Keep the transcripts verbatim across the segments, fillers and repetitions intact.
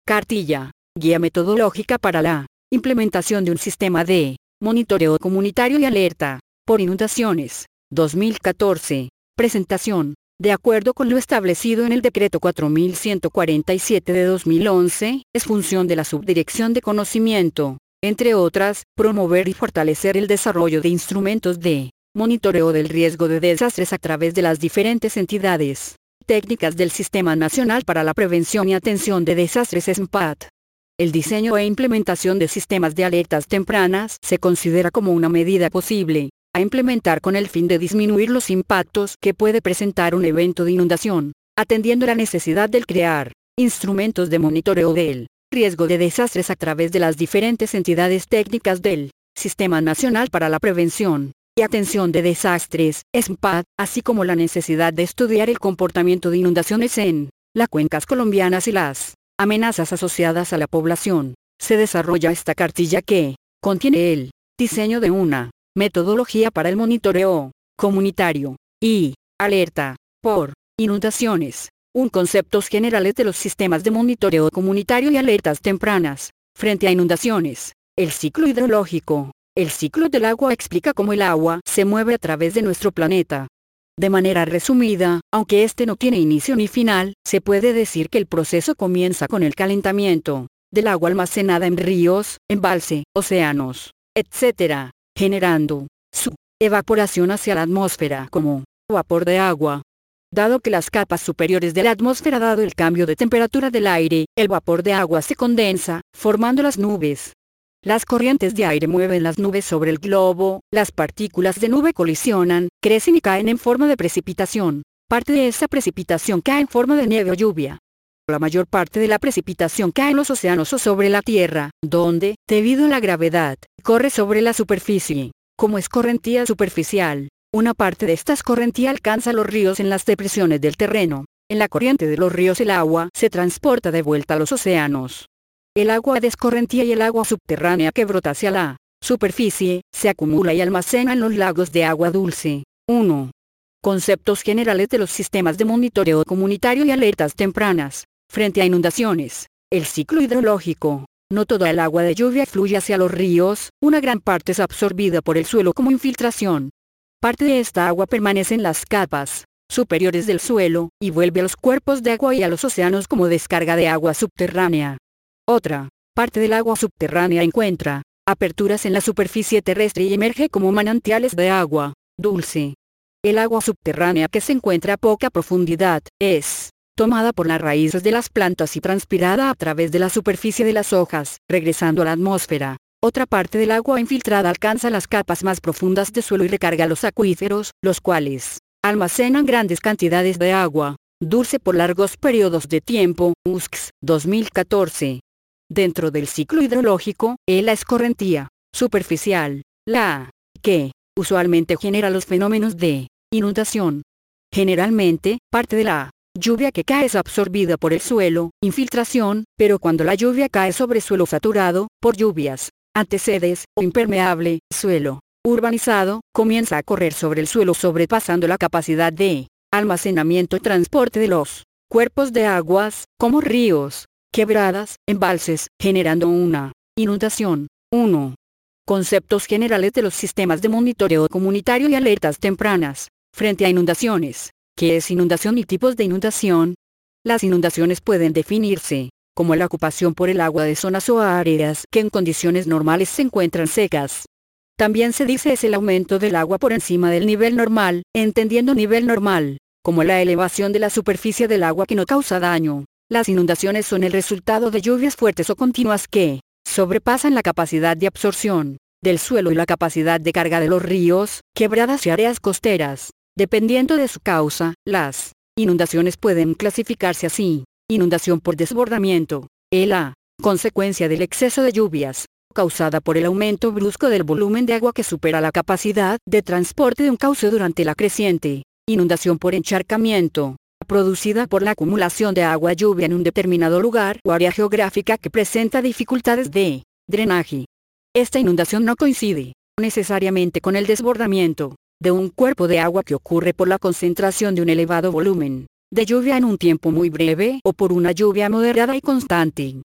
Cartilla, guía metodológica para la implementación de un sistema de monitoreo comunitario y alerta por inundaciones. dos mil catorce. Presentación. De acuerdo con lo establecido en el Decreto cuatro mil ciento cuarenta y siete de dos mil once, es función de la Subdirección de Conocimiento, entre otras, promover y fortalecer el desarrollo de instrumentos de monitoreo del riesgo de desastres a través de las diferentes entidades técnicas del Sistema Nacional para la Prevención y Atención de Desastres S M P A T. El diseño e implementación de sistemas de alertas tempranas se considera como una medida posible a implementar con el fin de disminuir los impactos que puede presentar un evento de inundación, atendiendo la necesidad de crear instrumentos de monitoreo del riesgo de desastres a través de las diferentes entidades técnicas del Sistema Nacional para la Prevención y Atención de Desastres, S M P A T, así como la necesidad de estudiar el comportamiento de inundaciones en las cuencas colombianas y las amenazas asociadas a la población. Se desarrolla esta cartilla que contiene el diseño de una metodología para el monitoreo comunitario y alerta por inundaciones, un conceptos generales de los sistemas de monitoreo comunitario y alertas tempranas frente a inundaciones, el ciclo hidrológico. El ciclo del agua explica cómo el agua se mueve a través de nuestro planeta. De manera resumida, aunque este no tiene inicio ni final, se puede decir que el proceso comienza con el calentamiento del agua almacenada en ríos, embalse, océanos, etcétera, generando su evaporación hacia la atmósfera como vapor de agua. Dado que las capas superiores de la atmósfera, dado el cambio de temperatura del aire, el vapor de agua se condensa, formando las nubes. Las corrientes de aire mueven las nubes sobre el globo, las partículas de nube colisionan, crecen y caen en forma de precipitación. Parte de esa precipitación cae en forma de nieve o lluvia. La mayor parte de la precipitación cae en los océanos o sobre la tierra, donde, debido a la gravedad, corre sobre la superficie. Como es correntía superficial, una parte de esta escorrentía alcanza los ríos en las depresiones del terreno. En la corriente de los ríos el agua se transporta de vuelta a los océanos. El agua de escorrentía y el agua subterránea que brota hacia la superficie, se acumula y almacena en los lagos de agua dulce. uno. Conceptos generales de los sistemas de monitoreo comunitario y alertas tempranas frente a inundaciones. El ciclo hidrológico. No toda el agua de lluvia fluye hacia los ríos, una gran parte es absorbida por el suelo como infiltración. Parte de esta agua permanece en las capas superiores del suelo, y vuelve a los cuerpos de agua y a los océanos como descarga de agua subterránea. Otra parte del agua subterránea encuentra aperturas en la superficie terrestre y emerge como manantiales de agua dulce. El agua subterránea que se encuentra a poca profundidad es tomada por las raíces de las plantas y transpirada a través de la superficie de las hojas, regresando a la atmósfera. Otra parte del agua infiltrada alcanza las capas más profundas del suelo y recarga los acuíferos, los cuales almacenan grandes cantidades de agua dulce por largos periodos de tiempo. U S C S, dos mil catorce. Dentro del ciclo hidrológico, es la escorrentía superficial, la que usualmente genera los fenómenos de inundación. Generalmente, parte de la lluvia que cae es absorbida por el suelo, infiltración, pero cuando la lluvia cae sobre suelo saturado, por lluvias, antecedes, o impermeable, suelo urbanizado, comienza a correr sobre el suelo sobrepasando la capacidad de almacenamiento y transporte de los cuerpos de aguas, como ríos, quebradas, embalses, generando una inundación. uno. Conceptos generales de los sistemas de monitoreo comunitario y alertas tempranas frente a inundaciones. ¿Qué es inundación y tipos de inundación? Las inundaciones pueden definirse como la ocupación por el agua de zonas o áreas que en condiciones normales se encuentran secas. También se dice es el aumento del agua por encima del nivel normal, entendiendo nivel normal como la elevación de la superficie del agua que no causa daño. Las inundaciones son el resultado de lluvias fuertes o continuas que sobrepasan la capacidad de absorción del suelo y la capacidad de carga de los ríos, quebradas y áreas costeras. Dependiendo de su causa, las inundaciones pueden clasificarse así. Inundación por desbordamiento. Es la consecuencia del exceso de lluvias, causada por el aumento brusco del volumen de agua que supera la capacidad de transporte de un cauce durante la creciente. Inundación por encharcamiento, producida por la acumulación de agua lluvia en un determinado lugar o área geográfica que presenta dificultades de drenaje. Esta inundación no coincide necesariamente con el desbordamiento de un cuerpo de agua que ocurre por la concentración de un elevado volumen de lluvia en un tiempo muy breve o por una lluvia moderada y constante.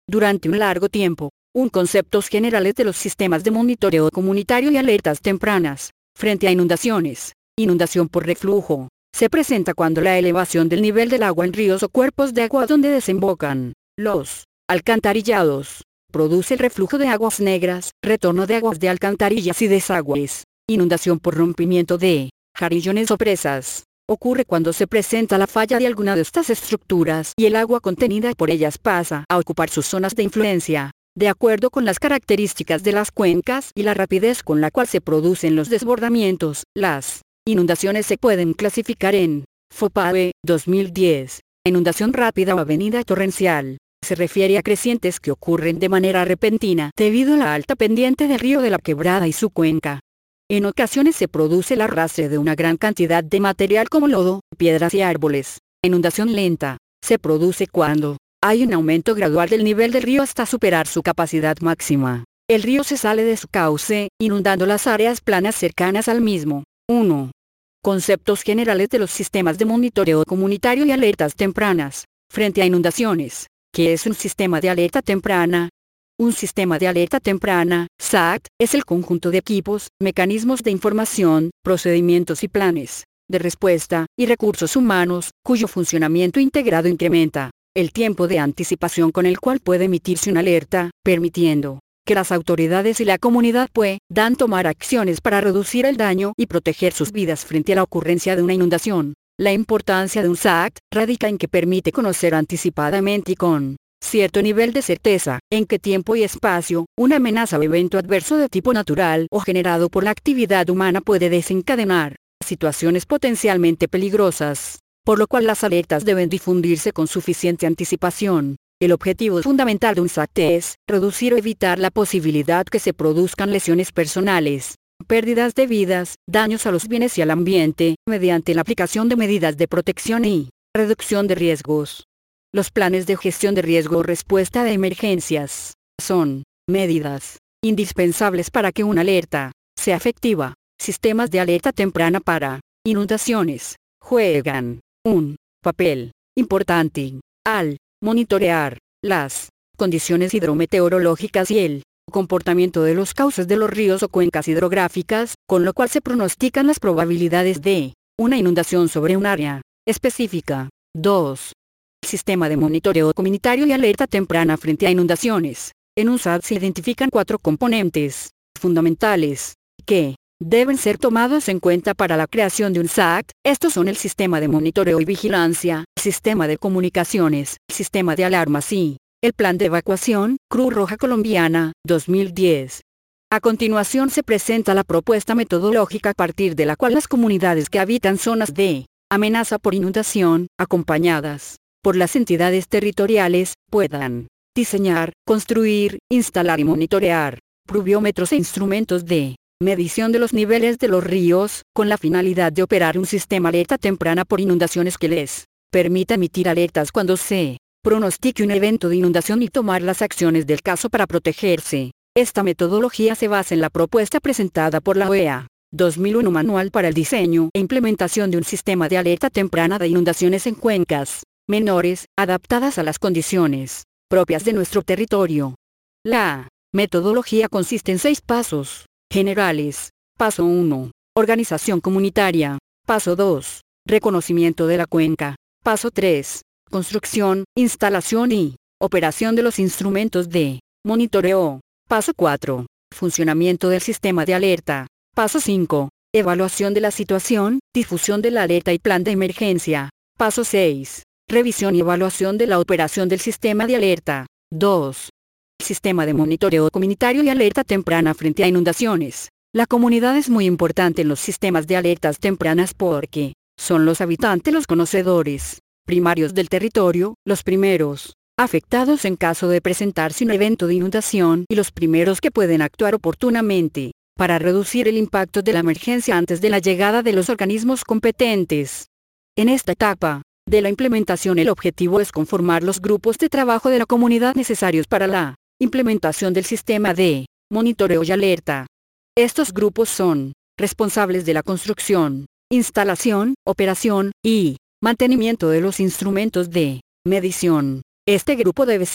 durante un largo tiempo. Un conceptos generales de los sistemas de monitoreo comunitario y alertas tempranas, frente a inundaciones. Inundación por reflujo. Se presenta cuando la elevación del nivel del agua en ríos o cuerpos de agua donde desembocan los alcantarillados produce el reflujo de aguas negras, retorno de aguas de alcantarillas y desagües. Inundación por rompimiento de jarillones o presas. Ocurre cuando se presenta la falla de alguna de estas estructuras y el agua contenida por ellas pasa a ocupar sus zonas de influencia. De acuerdo con las características de las cuencas y la rapidez con la cual se producen los desbordamientos, las inundaciones se pueden clasificar en FOPAVE dos mil diez. Inundación rápida o avenida torrencial. Se refiere a crecientes que ocurren de manera repentina debido a la alta pendiente del río de la Quebrada y su cuenca. En ocasiones se produce el arrastre de una gran cantidad de material como lodo, piedras y árboles. Inundación lenta. Se produce cuando hay un aumento gradual del nivel del río hasta superar su capacidad máxima. El río se sale de su cauce, inundando las áreas planas cercanas al mismo. uno. Conceptos generales de los sistemas de monitoreo comunitario y alertas tempranas, frente a inundaciones. ¿Qué es un sistema de alerta temprana? Un sistema de alerta temprana, S A T, es el conjunto de equipos, mecanismos de información, procedimientos y planes de respuesta, y recursos humanos, cuyo funcionamiento integrado incrementa el tiempo de anticipación con el cual puede emitirse una alerta, permitiendo que las autoridades y la comunidad puedan tomar acciones para reducir el daño y proteger sus vidas frente a la ocurrencia de una inundación. La importancia de un S A T radica en que permite conocer anticipadamente y con cierto nivel de certeza, en qué tiempo y espacio, una amenaza o evento adverso de tipo natural o generado por la actividad humana puede desencadenar situaciones potencialmente peligrosas, por lo cual las alertas deben difundirse con suficiente anticipación. El objetivo fundamental de un S A T es reducir o evitar la posibilidad que se produzcan lesiones personales, pérdidas de vidas, daños a los bienes y al ambiente, mediante la aplicación de medidas de protección y reducción de riesgos. Los planes de gestión de riesgo o respuesta de emergencias son medidas indispensables para que una alerta sea efectiva. Sistemas de alerta temprana para inundaciones juegan un papel importante al monitorear las condiciones hidrometeorológicas y el comportamiento de los cauces de los ríos o cuencas hidrográficas, con lo cual se pronostican las probabilidades de una inundación sobre un área específica. dos. Sistema de monitoreo comunitario y alerta temprana frente a inundaciones. En un S A T se identifican cuatro componentes fundamentales que deben ser tomados en cuenta para la creación de un S A T. Estos son el sistema de monitoreo y vigilancia, el sistema de comunicaciones, el sistema de alarmas y el plan de evacuación, Cruz Roja Colombiana, dos mil diez. A continuación se presenta la propuesta metodológica a partir de la cual las comunidades que habitan zonas de amenaza por inundación, acompañadas por las entidades territoriales, puedan diseñar, construir, instalar y monitorear pluviómetros e instrumentos de medición de los niveles de los ríos, con la finalidad de operar un sistema alerta temprana por inundaciones que les permita emitir alertas cuando se pronostique un evento de inundación y tomar las acciones del caso para protegerse. Esta metodología se basa en la propuesta presentada por la O E A dos mil uno Manual para el diseño e implementación de un sistema de alerta temprana de inundaciones en cuencas menores, adaptadas a las condiciones propias de nuestro territorio. La metodología consiste en seis pasos generales. Paso uno. Organización comunitaria. Paso dos. Reconocimiento de la cuenca. Paso tres. Construcción, instalación y operación de los instrumentos de monitoreo. Paso cuatro. Funcionamiento del sistema de alerta. Paso cinco. Evaluación de la situación, difusión de la alerta y plan de emergencia. Paso seis. Revisión y evaluación de la operación del sistema de alerta. dos. Sistema de monitoreo comunitario y alerta temprana frente a inundaciones. La comunidad es muy importante en los sistemas de alertas tempranas porque son los habitantes los conocedores primarios del territorio, los primeros afectados en caso de presentarse un evento de inundación y los primeros que pueden actuar oportunamente para reducir el impacto de la emergencia antes de la llegada de los organismos competentes. En esta etapa de la implementación, el objetivo es conformar los grupos de trabajo de la comunidad necesarios para la implementación del sistema de monitoreo y alerta. Estos grupos son responsables de la construcción, instalación, operación y mantenimiento de los instrumentos de medición. Este grupo debe ser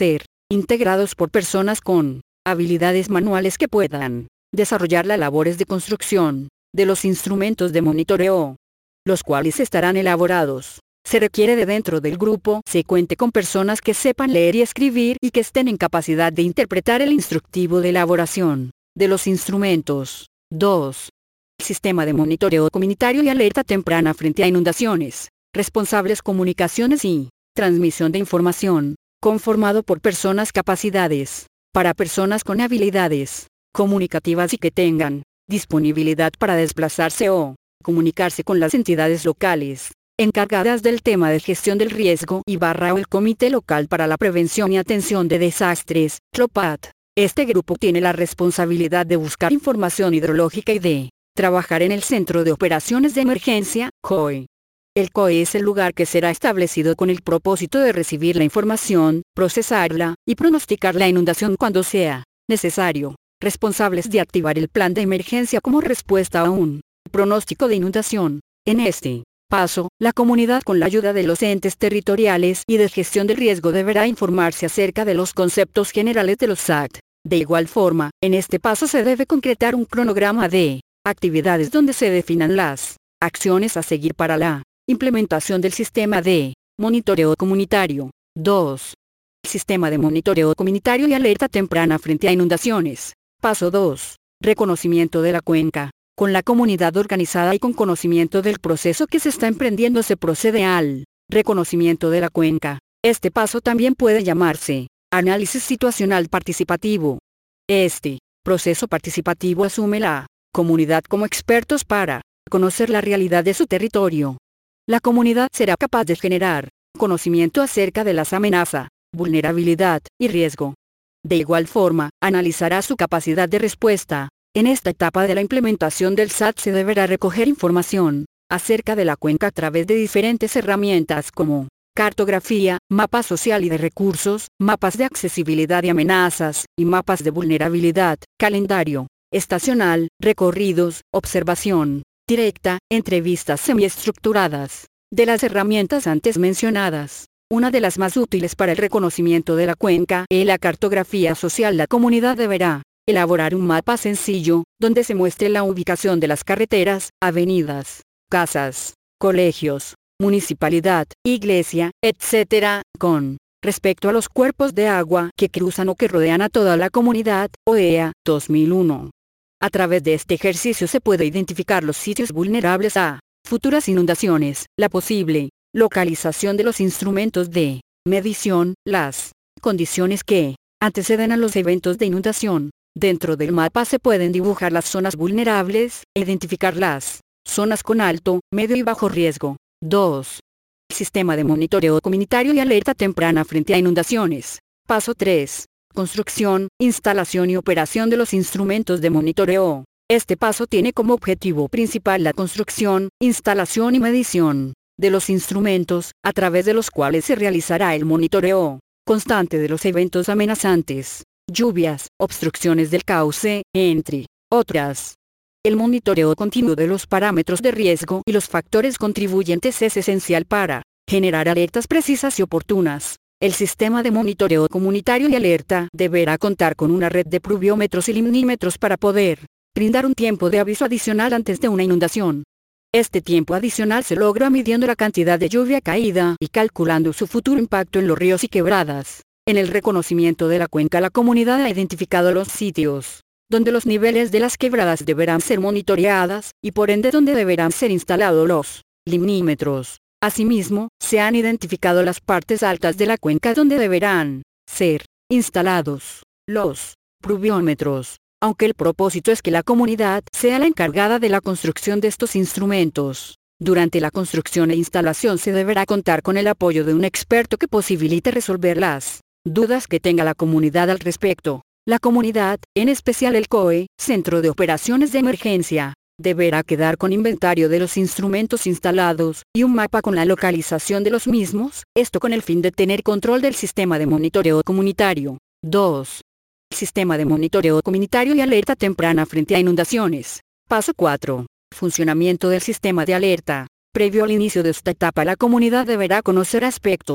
integrados por personas con habilidades manuales que puedan desarrollar las labores de construcción de los instrumentos de monitoreo, los cuales estarán elaborados. Se requiere de dentro del grupo se cuente con personas que sepan leer y escribir y que estén en capacidad de interpretar el instructivo de elaboración de los instrumentos. dos. Sistema de monitoreo comunitario y alerta temprana frente a inundaciones. Responsables comunicaciones y transmisión de información, conformado por personas capacidades, para personas con habilidades comunicativas y que tengan disponibilidad para desplazarse o comunicarse con las entidades locales encargadas del tema de gestión del riesgo y barra o el Comité Local para la Prevención y Atención de Desastres, CLOPAT. Este grupo tiene la responsabilidad de buscar información hidrológica y de trabajar en el Centro de Operaciones de Emergencia, C O E. El C O E es el lugar que será establecido con el propósito de recibir la información, procesarla, y pronosticar la inundación cuando sea necesario. Responsables de activar el plan de emergencia como respuesta a un pronóstico de inundación. En este paso, la comunidad con la ayuda de los entes territoriales y de gestión del riesgo deberá informarse acerca de los conceptos generales de los A C T. De igual forma, en este paso se debe concretar un cronograma de actividades donde se definan las acciones a seguir para la implementación del sistema de monitoreo comunitario. dos. Sistema de monitoreo comunitario y alerta temprana frente a inundaciones. Paso dos. Reconocimiento de la cuenca. Con la comunidad organizada y con conocimiento del proceso que se está emprendiendo se procede al reconocimiento de la cuenca. Este paso también puede llamarse análisis situacional participativo. Este proceso participativo asume la comunidad como expertos para conocer la realidad de su territorio. La comunidad será capaz de generar conocimiento acerca de las amenazas, vulnerabilidad y riesgo. De igual forma, analizará su capacidad de respuesta. En esta etapa de la implementación del S A T se deberá recoger información acerca de la cuenca a través de diferentes herramientas como cartografía, mapa social y de recursos, mapas de accesibilidad y amenazas, y mapas de vulnerabilidad, calendario estacional, recorridos, observación directa, entrevistas semiestructuradas. De las herramientas antes mencionadas, una de las más útiles para el reconocimiento de la cuenca es la cartografía social. La comunidad deberá elaborar un mapa sencillo, donde se muestre la ubicación de las carreteras, avenidas, casas, colegios, municipalidad, iglesia, etcétera, con respecto a los cuerpos de agua que cruzan o que rodean a toda la comunidad, O E A, dos mil uno. A través de este ejercicio se puede identificar los sitios vulnerables a futuras inundaciones, la posible localización de los instrumentos de medición, las condiciones que anteceden a los eventos de inundación. Dentro del mapa se pueden dibujar las zonas vulnerables e identificar las zonas con alto, medio y bajo riesgo. dos. Sistema de monitoreo comunitario y alerta temprana frente a inundaciones. Paso tres. Construcción, instalación y operación de los instrumentos de monitoreo. Este paso tiene como objetivo principal la construcción, instalación y medición de los instrumentos, a través de los cuales se realizará el monitoreo constante de los eventos amenazantes, lluvias, obstrucciones del cauce, entre otras. El monitoreo continuo de los parámetros de riesgo y los factores contribuyentes es esencial para generar alertas precisas y oportunas. El sistema de monitoreo comunitario y alerta deberá contar con una red de pluviómetros y limnímetros para poder brindar un tiempo de aviso adicional antes de una inundación. Este tiempo adicional se logra midiendo la cantidad de lluvia caída y calculando su futuro impacto en los ríos y quebradas. En el reconocimiento de la cuenca, la comunidad ha identificado los sitios donde los niveles de las quebradas deberán ser monitoreadas, y por ende donde deberán ser instalados los limnímetros. Asimismo, se han identificado las partes altas de la cuenca donde deberán ser instalados los pluviómetros. Aunque el propósito es que la comunidad sea la encargada de la construcción de estos instrumentos, durante la construcción e instalación se deberá contar con el apoyo de un experto que posibilite resolver las dudas que tenga la comunidad al respecto. La comunidad, en especial el C O E, Centro de Operaciones de Emergencia, deberá quedar con inventario de los instrumentos instalados y un mapa con la localización de los mismos, esto con el fin de tener control del sistema de monitoreo comunitario. dos. Sistema de monitoreo comunitario y alerta temprana frente a inundaciones. Paso cuatro. Funcionamiento del sistema de alerta. Previo al inicio de esta etapa, la comunidad deberá conocer aspectos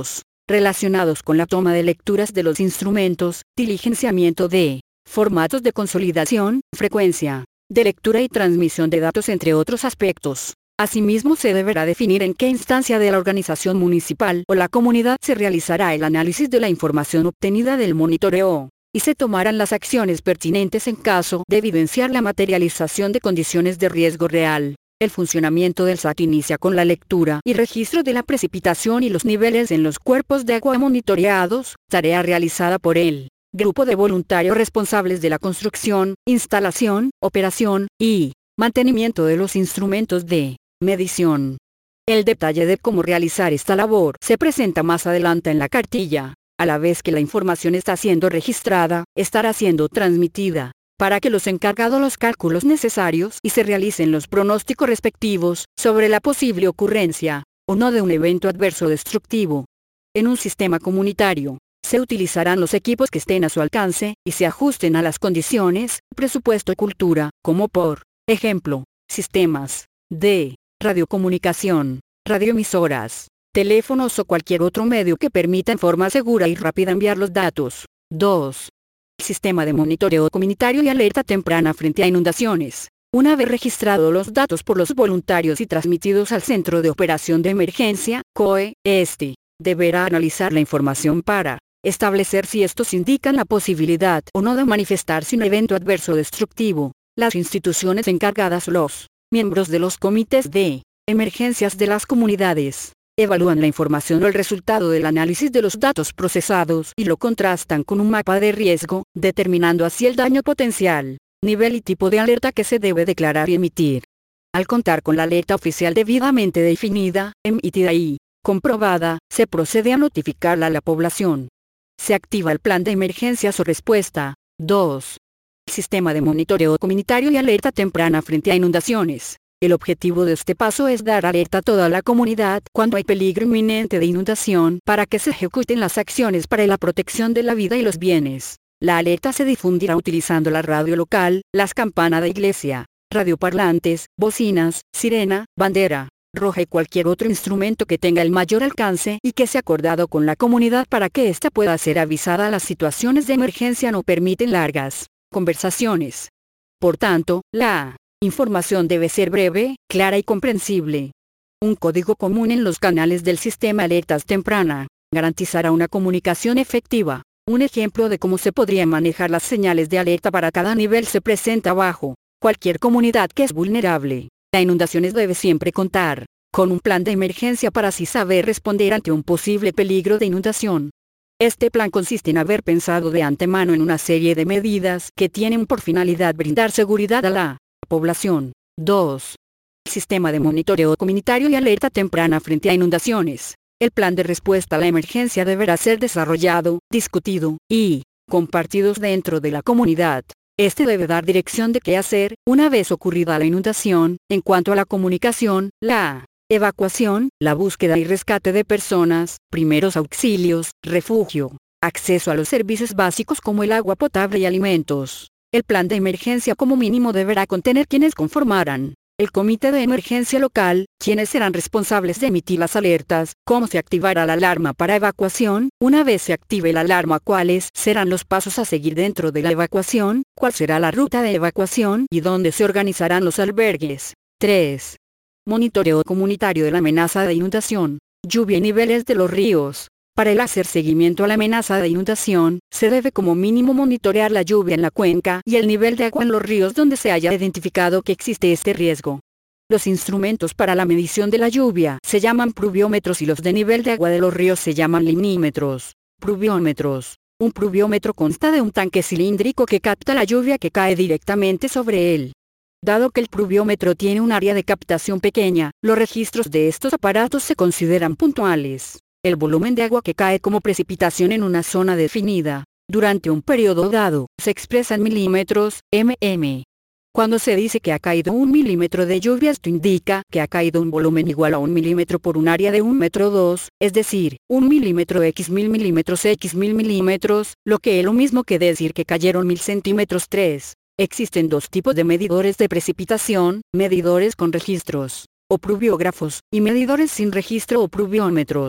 relacionados con la toma de lecturas de los instrumentos, diligenciamiento de formatos de consolidación, frecuencia de lectura y transmisión de datos, entre otros aspectos. Asimismo, se deberá definir en qué instancia de la organización municipal o la comunidad se realizará el análisis de la información obtenida del monitoreo, y se tomarán las acciones pertinentes en caso de evidenciar la materialización de condiciones de riesgo real. El funcionamiento del S A T inicia con la lectura y registro de la precipitación y los niveles en los cuerpos de agua monitoreados, tarea realizada por el grupo de voluntarios responsables de la construcción, instalación, operación y mantenimiento de los instrumentos de medición. El detalle de cómo realizar esta labor se presenta más adelante en la cartilla. A la vez que la información está siendo registrada, estará siendo transmitida, para que los encargados los cálculos necesarios y se realicen los pronósticos respectivos sobre la posible ocurrencia o no de un evento adverso destructivo. En un sistema comunitario, se utilizarán los equipos que estén a su alcance y se ajusten a las condiciones, presupuesto y cultura, como por ejemplo, sistemas de radiocomunicación, radioemisoras, teléfonos o cualquier otro medio que permita en forma segura y rápida enviar los datos. dos. Sistema de monitoreo comunitario y alerta temprana frente a inundaciones. Una vez registrados los datos por los voluntarios y transmitidos al Centro de Operación de Emergencia, C O E, este deberá analizar la información para establecer si estos indican la posibilidad o no de manifestarse un evento adverso destructivo. Las instituciones encargadas, los miembros de los comités de emergencias de las comunidades, evalúan la información o el resultado del análisis de los datos procesados y lo contrastan con un mapa de riesgo, determinando así el daño potencial, nivel y tipo de alerta que se debe declarar y emitir. Al contar con la alerta oficial debidamente definida, emitida y comprobada, se procede a notificarla a la población. Se activa el plan de emergencias o respuesta. dos. Sistema de monitoreo comunitario y alerta temprana frente a inundaciones. El objetivo de este paso es dar alerta a toda la comunidad cuando hay peligro inminente de inundación para que se ejecuten las acciones para la protección de la vida y los bienes. La alerta se difundirá utilizando la radio local, las campanas de iglesia, radioparlantes, bocinas, sirena, bandera roja y cualquier otro instrumento que tenga el mayor alcance y que sea acordado con la comunidad para que ésta pueda ser avisada. Las situaciones de emergencia no permiten largas conversaciones. Por tanto, la información debe ser breve, clara y comprensible. Un código común en los canales del sistema alertas temprana garantizará una comunicación efectiva. Un ejemplo de cómo se podría manejar las señales de alerta para cada nivel se presenta abajo. Cualquier comunidad que es vulnerable a inundaciones debe siempre contar con un plan de emergencia para así saber responder ante un posible peligro de inundación. Este plan consiste en haber pensado de antemano en una serie de medidas que tienen por finalidad brindar seguridad a la población. dos. Sistema de monitoreo comunitario y alerta temprana frente a inundaciones. El plan de respuesta a la emergencia deberá ser desarrollado, discutido y compartido dentro de la comunidad. Este debe dar dirección de qué hacer una vez ocurrida la inundación, en cuanto a la comunicación, la evacuación, la búsqueda y rescate de personas, primeros auxilios, refugio, acceso a los servicios básicos como el agua potable y alimentos. El plan de emergencia como mínimo deberá contener quienes conformarán el comité de emergencia local, quienes serán responsables de emitir las alertas, cómo se activará la alarma para evacuación, una vez se active la alarma, cuáles serán los pasos a seguir dentro de la evacuación, cuál será la ruta de evacuación y dónde se organizarán los albergues. tres. Monitoreo comunitario de la amenaza de inundación, lluvia y niveles de los ríos. Para el hacer seguimiento a la amenaza de inundación, se debe como mínimo monitorear la lluvia en la cuenca y el nivel de agua en los ríos donde se haya identificado que existe este riesgo. Los instrumentos para la medición de la lluvia se llaman pluviómetros y los de nivel de agua de los ríos se llaman limnímetros. Pluviómetros. Un pluviómetro consta de un tanque cilíndrico que capta la lluvia que cae directamente sobre él. Dado que el pluviómetro tiene un área de captación pequeña, los registros de estos aparatos se consideran puntuales. El volumen de agua que cae como precipitación en una zona definida, durante un periodo dado, se expresa en milímetros, mm. Cuando se dice que ha caído un milímetro de lluvia, esto indica que ha caído un volumen igual a un milímetro por un área de un metro dos, es decir, un milímetro x mil milímetros x mil milímetros, lo que es lo mismo que decir que cayeron mil centímetros. tres. Existen dos tipos de medidores de precipitación, medidores con registros, o pluviógrafos, y medidores sin registro o pluviómetros.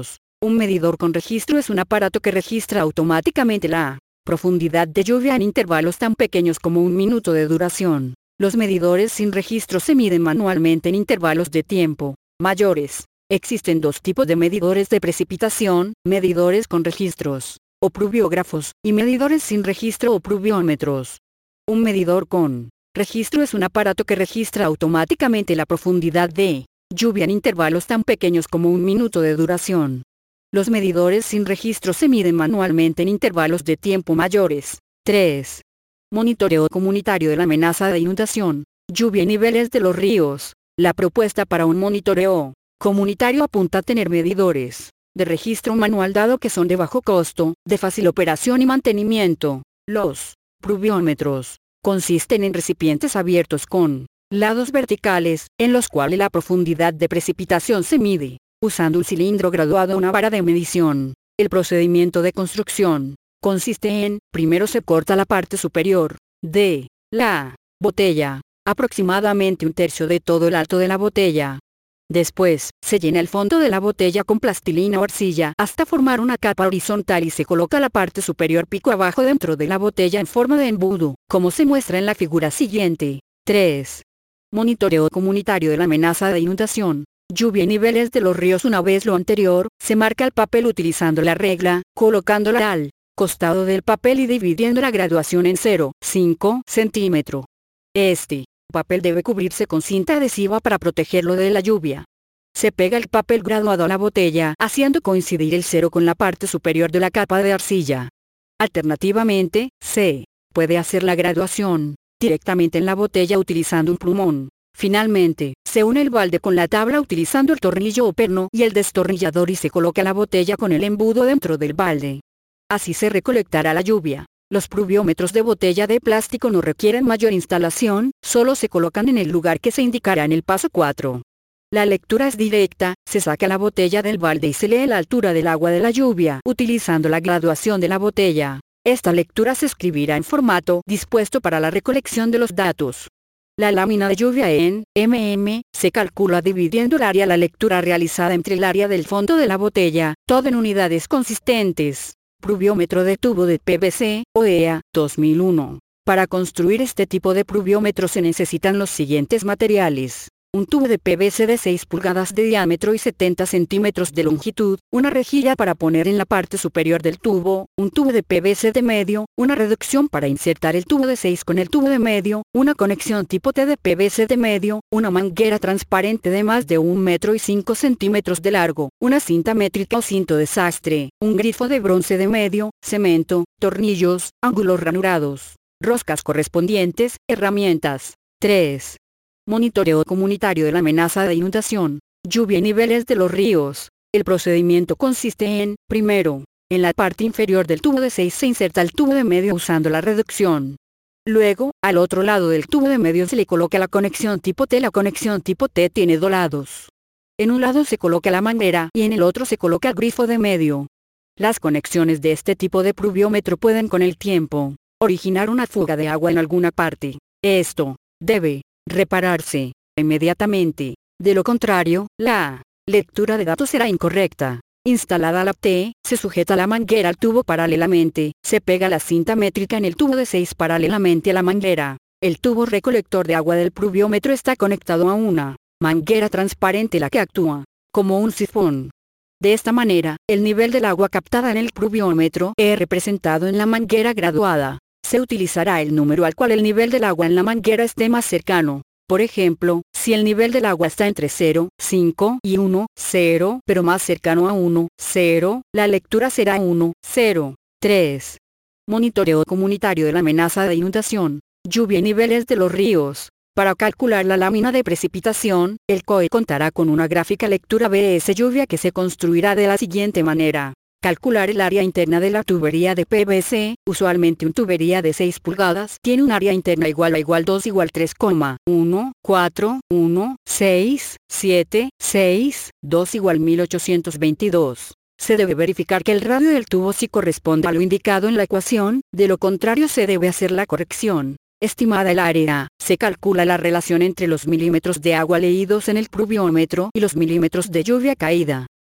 Un medidor con registro es un aparato que registra automáticamente la profundidad de lluvia en intervalos tan pequeños como un minuto de duración. Los medidores sin registro se miden manualmente en intervalos de tiempo mayores. Existen dos tipos de medidores de precipitación: medidores con registros, o pluviógrafos, y medidores sin registro o pluviómetros. Un medidor con registro es un aparato que registra automáticamente la profundidad de lluvia en intervalos tan pequeños como un minuto de duración. Los medidores sin registro se miden manualmente en intervalos de tiempo mayores. tres. Monitoreo comunitario de la amenaza de inundación, lluvia y niveles de los ríos. La propuesta para un monitoreo comunitario apunta a tener medidores de registro manual, dado que son de bajo costo, de fácil operación y mantenimiento. Los pluviómetros consisten en recipientes abiertos con lados verticales, en los cuales la profundidad de precipitación se mide usando un cilindro graduado a una vara de medición. El procedimiento de construcción consiste en: primero se corta la parte superior de la botella, aproximadamente un tercio de todo el alto de la botella. Después, se llena el fondo de la botella con plastilina o arcilla hasta formar una capa horizontal y se coloca la parte superior pico abajo dentro de la botella en forma de embudo, como se muestra en la figura siguiente. tres. Monitoreo comunitario de la amenaza de inundación, lluvia y niveles de los ríos. Una vez lo anterior, se marca el papel utilizando la regla, colocándola al costado del papel y dividiendo la graduación en cero punto cinco centímetros. Este papel debe cubrirse con cinta adhesiva para protegerlo de la lluvia. Se pega el papel graduado a la botella, haciendo coincidir el cero con la parte superior de la capa de arcilla. Alternativamente, se puede hacer la graduación directamente en la botella utilizando un plumón. Finalmente, se une el balde con la tabla utilizando el tornillo o perno y el destornillador y se coloca la botella con el embudo dentro del balde. Así se recolectará la lluvia. Los pluviómetros de botella de plástico no requieren mayor instalación, solo se colocan en el lugar que se indicará en el paso cuatro. La lectura es directa, se saca la botella del balde y se lee la altura del agua de la lluvia utilizando la graduación de la botella. Esta lectura se escribirá en formato dispuesto para la recolección de los datos. La lámina de lluvia en mm se calcula dividiendo el área la lectura realizada entre el área del fondo de la botella, todo en unidades consistentes. Pluviómetro de tubo de P V C, O E A, dos mil uno. Para construir este tipo de pluviómetro se necesitan los siguientes materiales: un tubo de P V C de seis pulgadas de diámetro y setenta centímetros de longitud, una rejilla para poner en la parte superior del tubo, un tubo de P V C de medio, una reducción para insertar el tubo de seis con el tubo de medio, una conexión tipo T de P V C de medio, una manguera transparente de más de un metro y cinco centímetros de largo, una cinta métrica o cinto de sastre, un grifo de bronce de medio, cemento, tornillos, ángulos ranurados, roscas correspondientes, herramientas. tres. Monitoreo comunitario de la amenaza de inundación, lluvia y niveles de los ríos. El procedimiento consiste en: primero, en la parte inferior del tubo de seis se inserta el tubo de medio usando la reducción. Luego, al otro lado del tubo de medio se le coloca la conexión tipo T. La conexión tipo T tiene dos lados. En un lado se coloca la manguera y en el otro se coloca el grifo de medio. Las conexiones de este tipo de pluviómetro pueden con el tiempo originar una fuga de agua en alguna parte. Esto debe repararse inmediatamente. De lo contrario, la lectura de datos será incorrecta. Instalada la T, se sujeta la manguera al tubo paralelamente, se pega la cinta métrica en el tubo de seis paralelamente a la manguera. El tubo recolector de agua del pluviómetro está conectado a una manguera transparente la que actúa como un sifón. De esta manera, el nivel del agua captada en el pluviómetro es representado en la manguera graduada. Se utilizará el número al cual el nivel del agua en la manguera esté más cercano. Por ejemplo, si el nivel del agua está entre cero, cinco y uno, cero, pero más cercano a uno, cero, la lectura será uno, cero. tres. Monitoreo comunitario de la amenaza de inundación, lluvia y niveles de los ríos. Para calcular la lámina de precipitación, el C O E contará con una gráfica lectura B S lluvia que se construirá de la siguiente manera. Calcular el área interna de la tubería de P V C, usualmente una tubería de seis pulgadas tiene un área interna igual a igual dos igual tres coma uno cuatro uno seis siete seis dos igual mil ochocientos veintidós. Se debe verificar que el radio del tubo sí corresponde a lo indicado en la ecuación, de lo contrario se debe hacer la corrección. Estimada el área, se calcula la relación entre los milímetros de agua leídos en el pluviómetro y los milímetros de lluvia caída.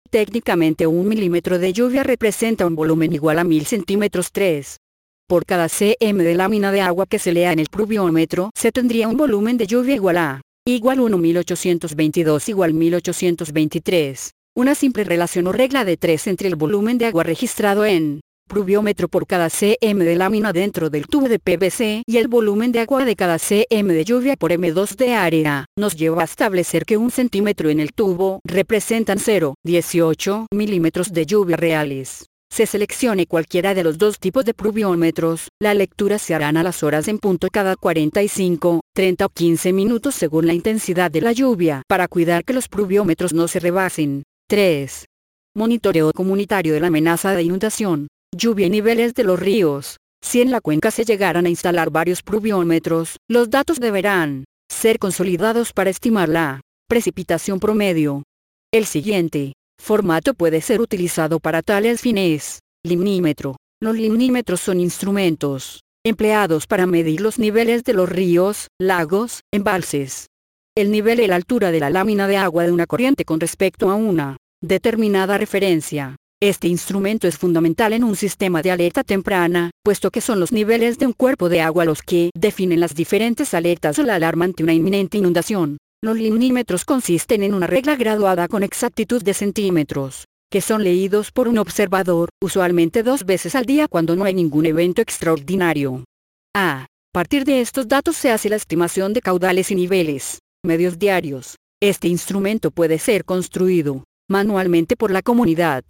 Técnicamente un milímetro de lluvia representa un volumen igual a mil centímetros tres. Por cada cm de lámina de agua que se lea en el pluviómetro se tendría un volumen de lluvia igual a, igual uno mil ochocientos veintidós igual mil ochocientos veintitrés. Una simple relación o regla de tres entre el volumen de agua registrado en pluviómetro por cada cm de lámina dentro del tubo de P V C y el volumen de agua de cada cm de lluvia por eme dos de área, nos lleva a establecer que un centímetro en el tubo representan cero punto dieciocho milímetros de lluvia reales. Se seleccione cualquiera de los dos tipos de pluviómetros, la lectura se harán a las horas en punto cada cuarenta y cinco, treinta o quince minutos según la intensidad de la lluvia para cuidar que los pluviómetros no se rebasen. tres. Monitoreo comunitario de la amenaza de inundación, lluvia y niveles de los ríos. Si en la cuenca se llegaran a instalar varios pluviómetros, los datos deberán ser consolidados para estimar la precipitación promedio. El siguiente formato puede ser utilizado para tales fines. Limnímetro. Los limnímetros son instrumentos empleados para medir los niveles de los ríos, lagos, embalses. El nivel y la altura de la lámina de agua de una corriente con respecto a una determinada referencia. Este instrumento es fundamental en un sistema de alerta temprana, puesto que son los niveles de un cuerpo de agua los que definen las diferentes alertas o la alarma ante una inminente inundación. Los limnímetros consisten en una regla graduada con exactitud de centímetros, que son leídos por un observador, usualmente dos veces al día cuando no hay ningún evento extraordinario. A partir de estos datos se hace la estimación de caudales y niveles medios diarios. Este instrumento puede ser construido manualmente por la comunidad.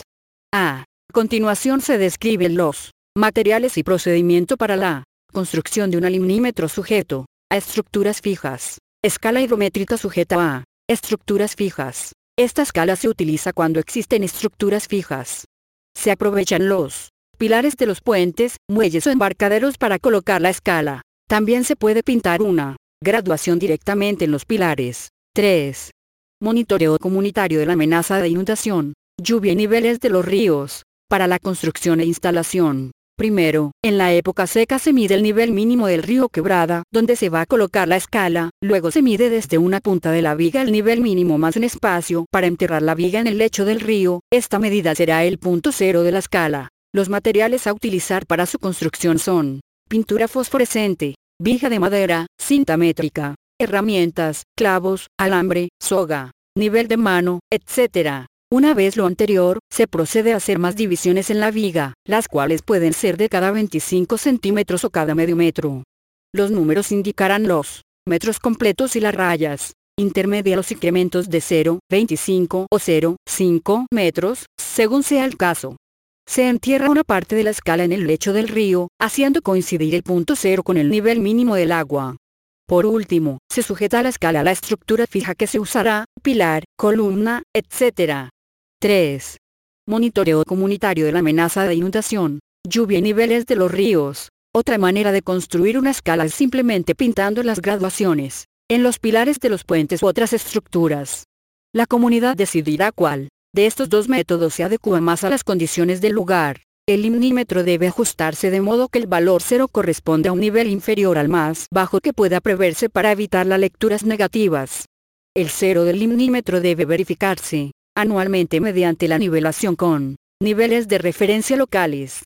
A continuación se describen los materiales y procedimiento para la construcción de un limnímetro sujeto a estructuras fijas. Escala hidrométrica sujeta a estructuras fijas. Esta escala se utiliza cuando existen estructuras fijas. Se aprovechan los pilares de los puentes, muelles o embarcaderos para colocar la escala. También se puede pintar una graduación directamente en los pilares. tres. Monitoreo comunitario de la amenaza de inundación, lluvia y niveles de los ríos. Para la construcción e instalación. Primero, en la época seca se mide el nivel mínimo del río Quebrada, donde se va a colocar la escala, luego se mide desde una punta de la viga el nivel mínimo más un espacio para enterrar la viga en el lecho del río. Esta medida será el punto cero de la escala. Los materiales a utilizar para su construcción son pintura fosforescente, viga de madera, cinta métrica, herramientas, clavos, alambre, soga, nivel de mano, etcétera. Una vez lo anterior, se procede a hacer más divisiones en la viga, las cuales pueden ser de cada veinticinco centímetros o cada medio metro. Los números indicarán los metros completos y las rayas intermedias los incrementos de cero, veinticinco o cero, cinco metros, según sea el caso. Se entierra una parte de la escala en el lecho del río, haciendo coincidir el punto cero con el nivel mínimo del agua. Por último, se sujeta la escala a la estructura fija que se usará, pilar, columna, etcétera. tres. Monitoreo comunitario de la amenaza de inundación, lluvia y niveles de los ríos. Otra manera de construir una escala es simplemente pintando las graduaciones en los pilares de los puentes u otras estructuras. La comunidad decidirá cuál de estos dos métodos se adecua más a las condiciones del lugar. El limnímetro debe ajustarse de modo que el valor cero corresponde a un nivel inferior al más bajo que pueda preverse para evitar las lecturas negativas. El cero del limnímetro debe verificarse anualmente mediante la nivelación con niveles de referencia locales.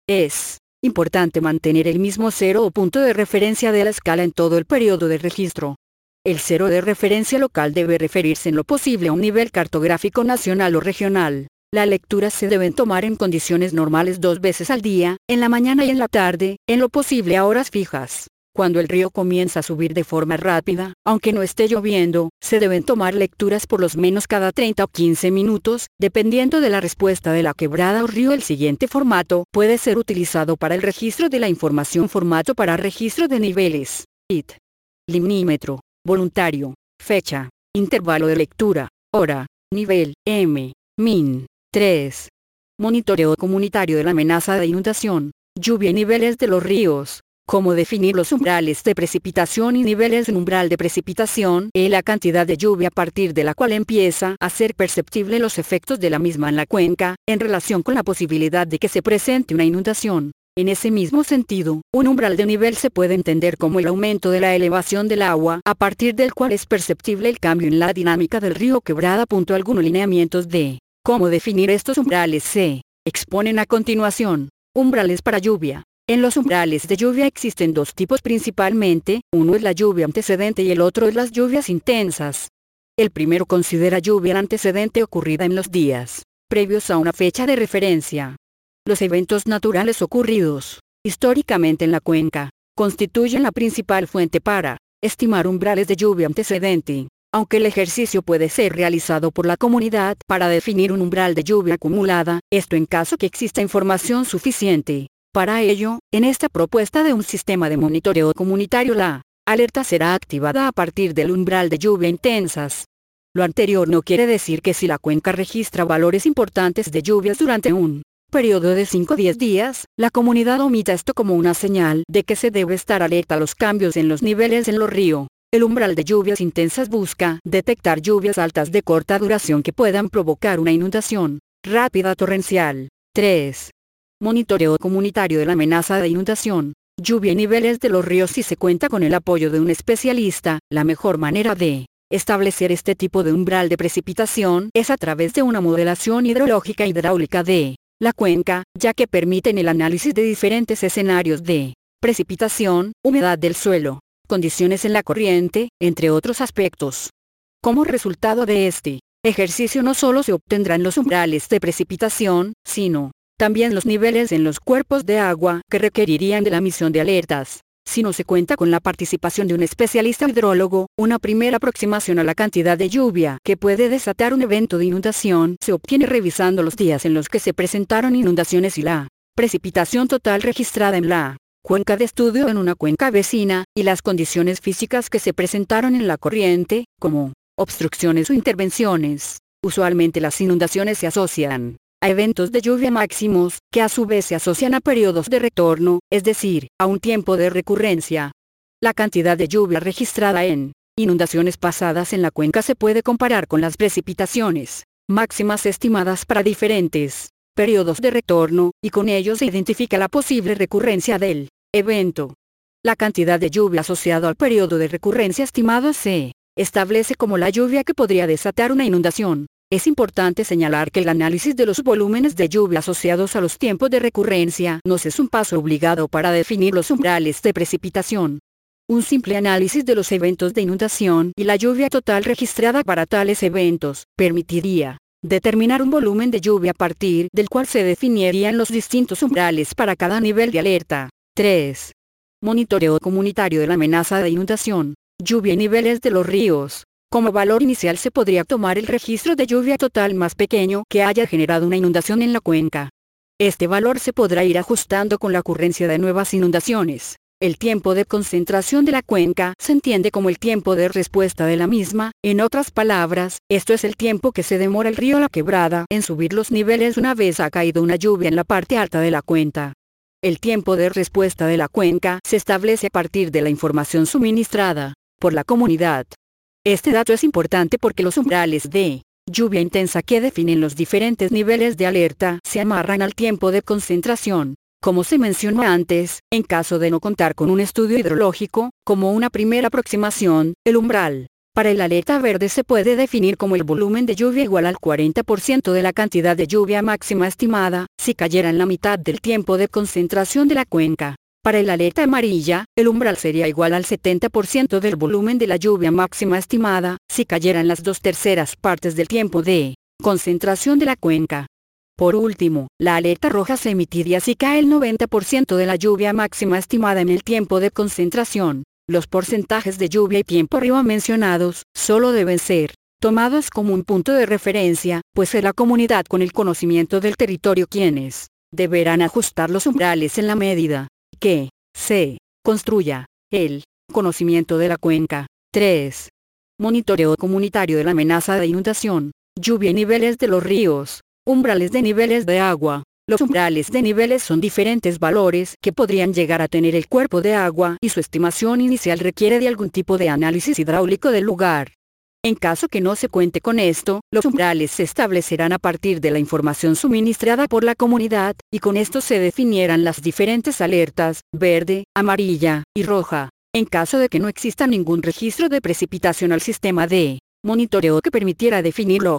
Es importante mantener el mismo cero o punto de referencia de la escala en todo el periodo de registro. El cero de referencia local debe referirse en lo posible a un nivel cartográfico nacional o regional. Las lecturas se deben tomar en condiciones normales dos veces al día, en la mañana y en la tarde, en lo posible a horas fijas. Cuando el río comienza a subir de forma rápida, aunque no esté lloviendo, se deben tomar lecturas por lo menos cada treinta o quince minutos, dependiendo de la respuesta de la quebrada o río. El siguiente formato puede ser utilizado para el registro de la información. Formato para registro de niveles. I T. Limnímetro. Voluntario. Fecha. Intervalo de lectura. Hora. Nivel. M. Min. tres. Monitoreo comunitario de la amenaza de inundación, lluvia y niveles de los ríos. Cómo definir los umbrales de precipitación y niveles de umbral de precipitación. Es la cantidad de lluvia a partir de la cual empieza a ser perceptible los efectos de la misma en la cuenca, en relación con la posibilidad de que se presente una inundación. En ese mismo sentido, un umbral de nivel se puede entender como el aumento de la elevación del agua, a partir del cual es perceptible el cambio en la dinámica del río Quebrada. Algunos lineamientos de ¿Cómo definir estos umbrales? Se exponen a continuación. Umbrales para lluvia. En los umbrales de lluvia existen dos tipos principalmente, uno es la lluvia antecedente y el otro es las lluvias intensas. El primero considera lluvia antecedente ocurrida en los días previos a una fecha de referencia. Los eventos naturales ocurridos históricamente en la cuenca constituyen la principal fuente para estimar umbrales de lluvia antecedente, aunque el ejercicio puede ser realizado por la comunidad para definir un umbral de lluvia acumulada, esto en caso que exista información suficiente. Para ello, en esta propuesta de un sistema de monitoreo comunitario, la alerta será activada a partir del umbral de lluvia intensas. Lo anterior no quiere decir que si la cuenca registra valores importantes de lluvias durante un periodo de cinco a diez días, la comunidad omita esto como una señal de que se debe estar alerta a los cambios en los niveles en los ríos. El umbral de lluvias intensas busca detectar lluvias altas de corta duración que puedan provocar una inundación rápida torrencial. tres. Monitoreo comunitario de la amenaza de inundación, lluvia y niveles de los ríos. Si se cuenta con el apoyo de un especialista, la mejor manera de establecer este tipo de umbral de precipitación es a través de una modelación hidrológica hidráulica de la cuenca, ya que permiten el análisis de diferentes escenarios de precipitación, humedad del suelo, condiciones en la corriente, entre otros aspectos. Como resultado de este ejercicio no solo se obtendrán los umbrales de precipitación, sino también los niveles en los cuerpos de agua que requerirían de la emisión de alertas. Si no se cuenta con la participación de un especialista hidrólogo, una primera aproximación a la cantidad de lluvia que puede desatar un evento de inundación se obtiene revisando los días en los que se presentaron inundaciones y la precipitación total registrada en la cuenca de estudio en una cuenca vecina, y las condiciones físicas que se presentaron en la corriente, como obstrucciones o intervenciones. Usualmente las inundaciones se asocian a eventos de lluvia máximos, que a su vez se asocian a periodos de retorno, es decir, a un tiempo de recurrencia. La cantidad de lluvia registrada en inundaciones pasadas en la cuenca se puede comparar con las precipitaciones máximas estimadas para diferentes periodos de retorno, y con ello se identifica la posible recurrencia del evento. La cantidad de lluvia asociada al periodo de recurrencia estimado se establece como la lluvia que podría desatar una inundación. Es importante señalar que el análisis de los volúmenes de lluvia asociados a los tiempos de recurrencia no es un paso obligado para definir los umbrales de precipitación. Un simple análisis de los eventos de inundación y la lluvia total registrada para tales eventos permitiría determinar un volumen de lluvia a partir del cual se definirían los distintos umbrales para cada nivel de alerta. tres. Monitoreo comunitario de la amenaza de inundación, lluvia y niveles de los ríos. Como valor inicial se podría tomar el registro de lluvia total más pequeño que haya generado una inundación en la cuenca. Este valor se podrá ir ajustando con la ocurrencia de nuevas inundaciones. El tiempo de concentración de la cuenca se entiende como el tiempo de respuesta de la misma. En otras palabras, esto es el tiempo que se demora el río La Quebrada en subir los niveles una vez ha caído una lluvia en la parte alta de la cuenca. El tiempo de respuesta de la cuenca se establece a partir de la información suministrada por la comunidad. Este dato es importante porque los umbrales de lluvia intensa que definen los diferentes niveles de alerta se amarran al tiempo de concentración. Como se mencionó antes, en caso de no contar con un estudio hidrológico, como una primera aproximación, el umbral para el alerta verde se puede definir como el volumen de lluvia igual al cuarenta por ciento de la cantidad de lluvia máxima estimada, si cayera en la mitad del tiempo de concentración de la cuenca. Para el alerta amarilla, el umbral sería igual al setenta por ciento del volumen de la lluvia máxima estimada, si cayera en las dos terceras partes del tiempo de concentración de la cuenca. Por último, la alerta roja se emitiría si cae el noventa por ciento de la lluvia máxima estimada en el tiempo de concentración. Los porcentajes de lluvia y tiempo arriba mencionados solo deben ser tomados como un punto de referencia, pues es la comunidad con el conocimiento del territorio quienes deberán ajustar los umbrales en la medida que se construya el conocimiento de la cuenca. tres. Monitoreo comunitario de la amenaza de inundación, lluvia y niveles de los ríos. Umbrales de niveles de agua. Los umbrales de niveles son diferentes valores que podrían llegar a tener el cuerpo de agua, y su estimación inicial requiere de algún tipo de análisis hidráulico del lugar. En caso que no se cuente con esto, los umbrales se establecerán a partir de la información suministrada por la comunidad, y con esto se definirán las diferentes alertas, verde, amarilla y roja. En caso de que no exista ningún registro de precipitación al sistema de monitoreo que permitiera definirlos,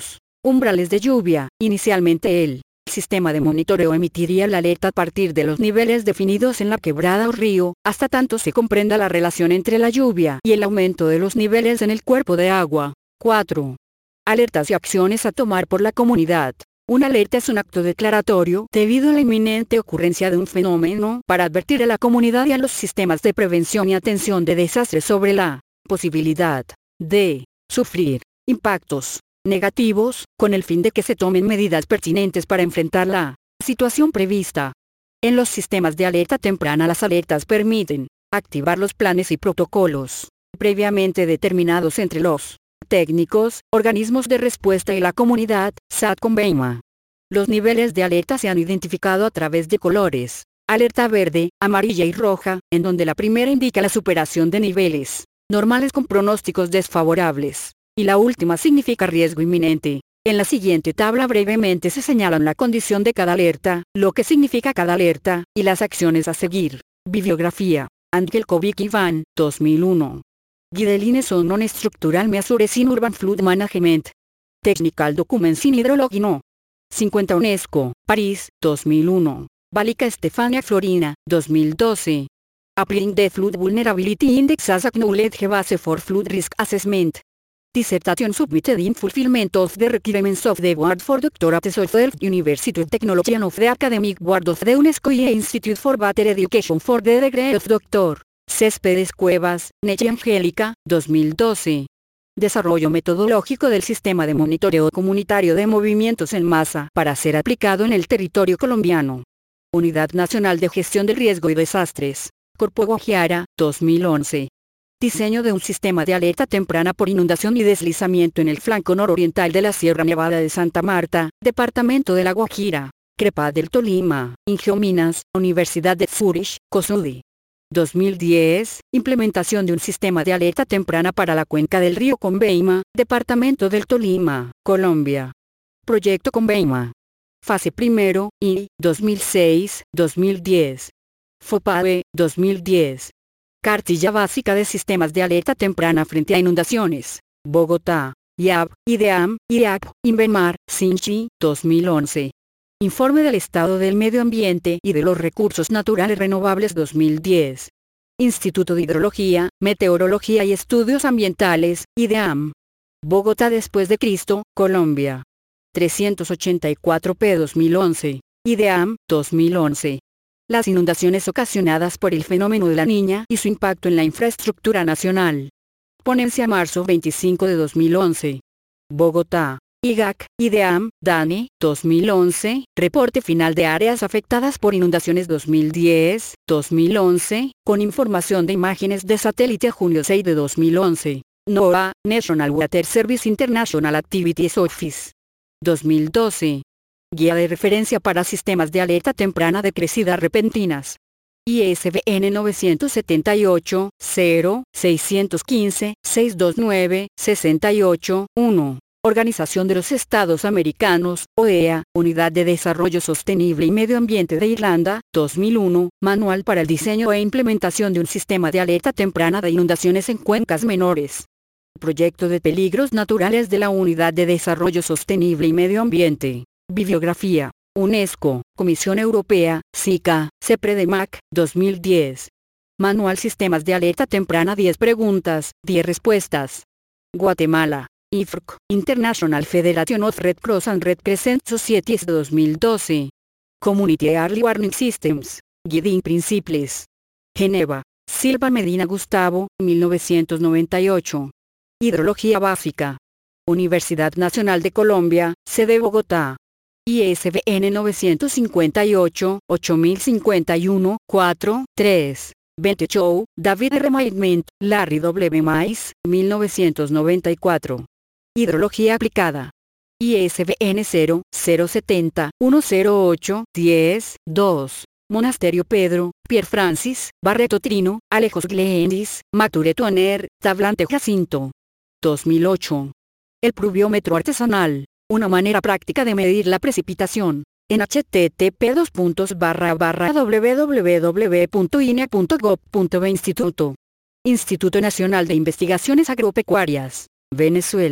Umbrales de lluvia. Inicialmente el sistema de monitoreo emitiría la alerta a partir de los niveles definidos en la quebrada o río, hasta tanto se comprenda la relación entre la lluvia y el aumento de los niveles en el cuerpo de agua. cuatro. Alertas y acciones a tomar por la comunidad. Una alerta es un acto declaratorio debido a la inminente ocurrencia de un fenómeno para advertir a la comunidad y a los sistemas de prevención y atención de desastres sobre la posibilidad de sufrir impactos negativos, con el fin de que se tomen medidas pertinentes para enfrentar la situación prevista. En los sistemas de alerta temprana, las alertas permiten activar los planes y protocolos previamente determinados entre los técnicos, organismos de respuesta y la comunidad, SATCOMBEIMA. Los niveles de alerta se han identificado a través de colores: alerta verde, amarilla y roja, en donde la primera indica la superación de niveles normales con pronósticos desfavorables, y la última significa riesgo inminente. En la siguiente tabla brevemente se señalan la condición de cada alerta, lo que significa cada alerta, y las acciones a seguir. Bibliografía: Angelkovic Iván, dos mil uno. Guidelines on non-structural measures in urban flood management. Technical Documents in Hydrology No. cincuenta UNESCO, París, dos mil uno. Balica Stefania Florina, dos mil doce. Applying the Flood Vulnerability Index as a Knowledge Base for Flood Risk Assessment. Dissertation submitted in fulfillment of the requirements of the Board for Doctorates of the University of Technology and of the Academic Board of the UNESCO y Institute for Better Education for the Degree of Doctor. Céspedes Cuevas, Nechi Angélica, dos mil doce. Desarrollo metodológico del sistema de monitoreo comunitario de movimientos en masa para ser aplicado en el territorio colombiano. Unidad Nacional de Gestión del Riesgo y Desastres. Corpo Guajiara, dos mil once. Diseño de un sistema de alerta temprana por inundación y deslizamiento en el flanco nororiental de la Sierra Nevada de Santa Marta, Departamento de La Guajira. CREPAD del Tolima, Ingeominas, Universidad de Zurich, COSUDI. dos mil diez, implementación de un sistema de alerta temprana para la cuenca del río Combeima, Departamento del Tolima, Colombia. Proyecto Combeima. Fase primero, I, dos mil seis, dos mil diez. FOPADE, dos mil diez. Cartilla básica de sistemas de alerta temprana frente a inundaciones. Bogotá, I A B, IDEAM, IREAC, INVEMAR, SINCHI, dos mil once. Informe del Estado del Medio Ambiente y de los Recursos Naturales Renovables dos mil diez. Instituto de Hidrología, Meteorología y Estudios Ambientales, IDEAM. Bogotá después de Cristo, Colombia. trescientos ochenta y cuatro p dos mil once. IDEAM, dos mil once. Las inundaciones ocasionadas por el fenómeno de la Niña y su impacto en la infraestructura nacional. Ponencia marzo veinticinco de dos mil once. Bogotá. IGAC, IDEAM, DANE, dos mil once, Reporte Final de Áreas Afectadas por Inundaciones dos mil diez, dos mil once, con información de imágenes de satélite a junio seis de dos mil once. NOAA, National Water Service International Activities Office. dos mil doce. Guía de referencia para sistemas de alerta temprana de crecidas repentinas. I S B N novecientos setenta y ocho, cero, seiscientos quince, seiscientos veintinueve, sesenta y ocho, uno. Organización de los Estados Americanos, O E A, Unidad de Desarrollo Sostenible y Medio Ambiente de Irlanda, dos mil uno, Manual para el diseño e implementación de un sistema de alerta temprana de inundaciones en cuencas menores. Proyecto de Peligros Naturales de la Unidad de Desarrollo Sostenible y Medio Ambiente. Bibliografía: UNESCO, Comisión Europea, SICA, CEPREDEMAC, dos mil diez. Manual Sistemas de Alerta Temprana, diez preguntas, diez respuestas. Guatemala. I F R C, International Federation of Red Cross and Red Crescent Societies, dos mil doce. Community Early Warning Systems, Guiding Principles. Geneva. Silva Medina Gustavo, mil novecientos noventa y ocho. Hidrología Básica. Universidad Nacional de Colombia, sede Bogotá. I S B N novecientos cincuenta y ocho, ocho mil cincuenta y uno, cuatro, tres. veinte Chow, David R. Maidment, Larry W. Mais, mil novecientos noventa y cuatro. Hidrología aplicada. I S B N cero, cero setenta, ciento ocho, diez, dos. Monasterio Pedro, Pier Francis, Barreto Trino, Alejos Glendis, Macturetoner, Tablante Jacinto. dos mil ocho. El pluviómetro artesanal, una manera práctica de medir la precipitación. En H T T P dos puntos barra barra w w w punto i n e a punto gov punto b Instituto. Instituto Nacional de Investigaciones Agropecuarias, Venezuela.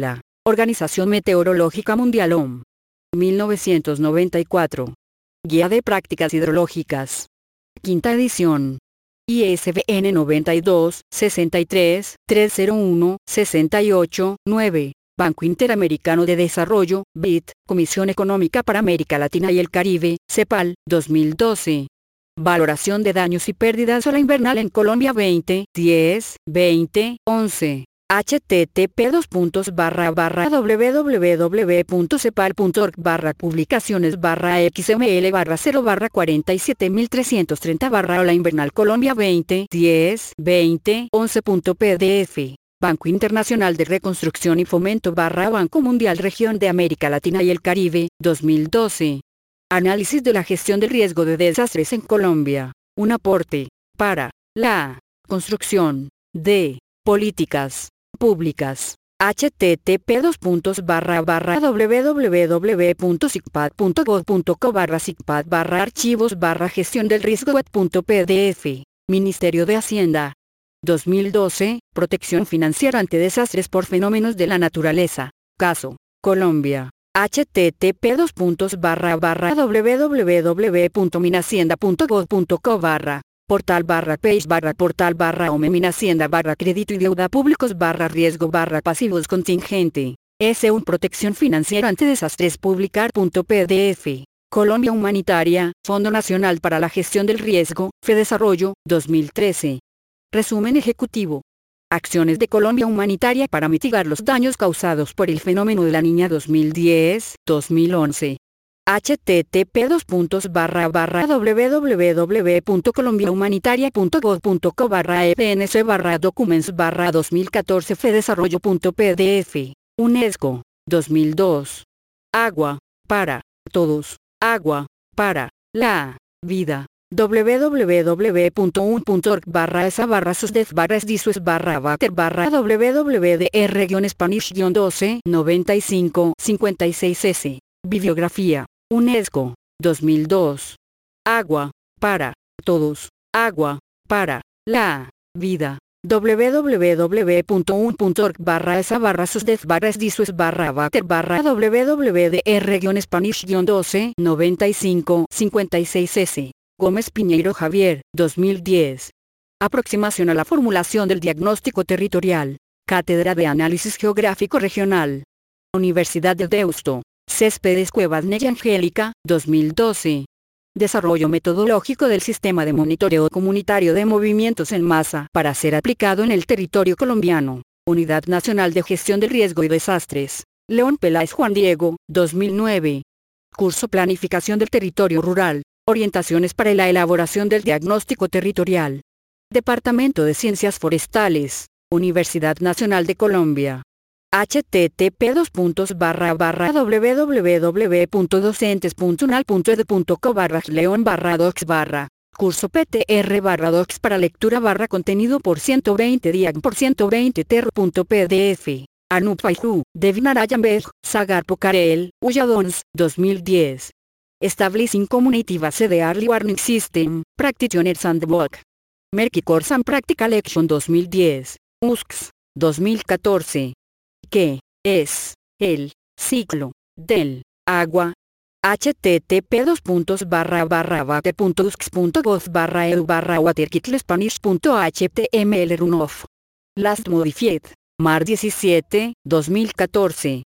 Organización Meteorológica Mundial O M. mil novecientos noventa y cuatro. Guía de Prácticas Hidrológicas. Quinta edición. I S B N noventa y dos, sesenta y tres, trescientos uno, sesenta y ocho, nueve. Banco Interamericano de Desarrollo, B I D, Comisión Económica para América Latina y el Caribe, CEPAL, dos mil doce. Valoración de daños y pérdidas ola invernal en Colombia veinte diez veinte once. http dos puntos barra barra www.cepal.org barra publicaciones barra xml barra cero barra cuarenta y siete mil trescientos treinta barra ola invernal Colombia veinte diez veinte once.pdf. Banco Internacional de Reconstrucción y Fomento barra Banco Mundial Región de América Latina y el Caribe, dos mil doce. Análisis de la gestión del riesgo de desastres en Colombia. Un aporte para la construcción de políticas públicas. http dos puntos barra barra www.sicpad.gov.co barra sicpad barra archivos barra gestión del riesgo web.pdf. Ministerio de Hacienda. dos mil doce, Protección financiera ante desastres por fenómenos de la naturaleza. Caso, Colombia. http dos puntos barra barra www.minhacienda.gov.co barra portal barra page barra portal barra ome Minhacienda barra crédito y deuda públicos barra riesgo barra pasivos contingente. S uno Protección financiera ante desastres publicar.pdf. Colombia Humanitaria, Fondo Nacional para la Gestión del Riesgo, FEDesarrollo, dos mil trece. Resumen ejecutivo. Acciones de Colombia Humanitaria para mitigar los daños causados por el fenómeno de la Niña dos mil diez dos mil once. http dos puntos barra barra www.colombiahumanitaria.gov.co barra epnc barra documents barra dos mil catorce fedesarrollo.pdf. UNESCO, dos mil dos. Agua, para todos. Agua, para la vida. www.un.org barra esa barra susdef barra sdisues barra water barra www.dr doce noventa y cinco cincuenta y seis s. Bibliografía. UNESCO, dos mil dos. Agua, para todos. Agua, para la vida. www.un.org barra esa barra susdef barra sdisues barra water barra www.dr doce noventa y cinco cincuenta y seis s. Gómez Piñeiro Javier, dos mil diez. Aproximación a la formulación del diagnóstico territorial. Cátedra de Análisis Geográfico Regional. Universidad de Deusto. Céspedes Cuevas Ney Angélica, dos mil doce. Desarrollo metodológico del sistema de monitoreo comunitario de movimientos en masa para ser aplicado en el territorio colombiano. Unidad Nacional de Gestión del Riesgo y Desastres. León Peláez Juan Diego, dos mil nueve. Curso Planificación del Territorio Rural. Orientaciones para la elaboración del diagnóstico territorial. Departamento de Ciencias Forestales. Universidad Nacional de Colombia. http dos puntos barra barra www.docentes.unal.edu.co barra león barra docs barra curso ptr barra docs para lectura barra contenido por ciento veinte diag por ciento veinte terro.pdf. Anup Faihu, Devin Arayambej, Sagar Pocarel, Uyadons, dos mil diez. Establishing Community Based Early Warning System, Practitioners Handbook. Merky Course and Practical Action dos mil diez. U S C S, dos mil catorce. ¿Qué es el ciclo del agua? http dos puntos barra barra water.uscs.gov barra edu barra waterkitlespanish.html runoff. Last Modified, Mar diecisiete, dos mil catorce.